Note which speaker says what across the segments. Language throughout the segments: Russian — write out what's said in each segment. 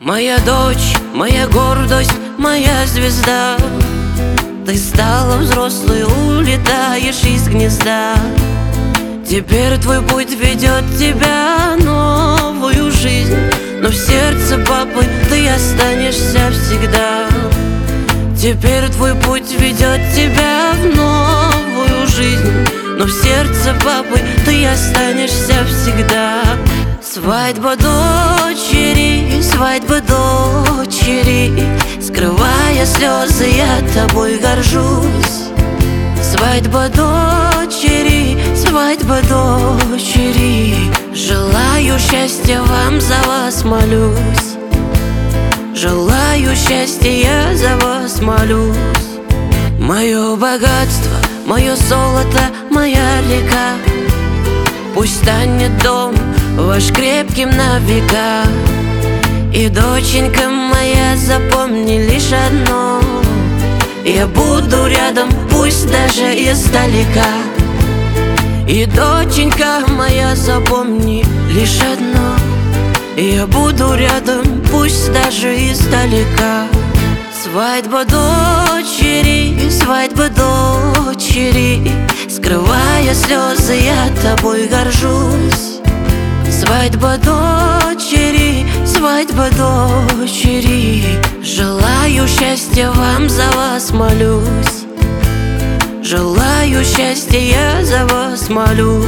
Speaker 1: Моя дочь, моя гордость, моя звезда. Ты стала взрослой, улетаешь из гнезда. Теперь твой путь ведет тебя в новую жизнь, но в сердце папы ты останешься всегда. Теперь твой путь ведет тебя в новую жизнь, но в сердце папы ты останешься всегда. Свадьба дочери, свадьба дочери, скрывая слезы, я тобой горжусь. Свадьба дочери, свадьба дочери, желаю счастья вам, за вас молюсь. Желаю счастья, я за вас молюсь. Мое богатство, мое золото, моя река, пусть станет дом ваш крепким на века. И, доченька моя, запомни лишь одно: я буду рядом, пусть даже издалека. И, доченька моя, запомни лишь одно: я буду рядом, пусть даже издалека. Свадьба дочери, свадьба дочери, скрывая слезы, я тобой горжусь. Свадьба дочери, свадьба дочери, желаю счастья вам, за вас молюсь. Желаю счастья, я за вас молюсь.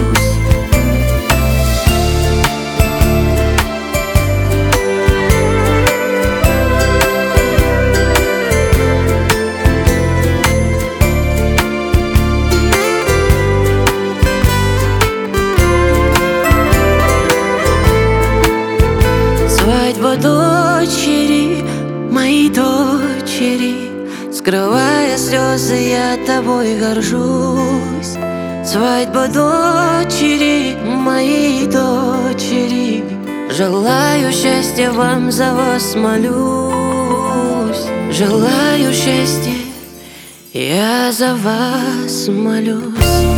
Speaker 1: Свадьба дочери, моей дочери, скрывая слезы, я тобой горжусь. Свадьба дочери, моей дочери, желаю счастья вам, за вас молюсь. Желаю счастья, я за вас молюсь.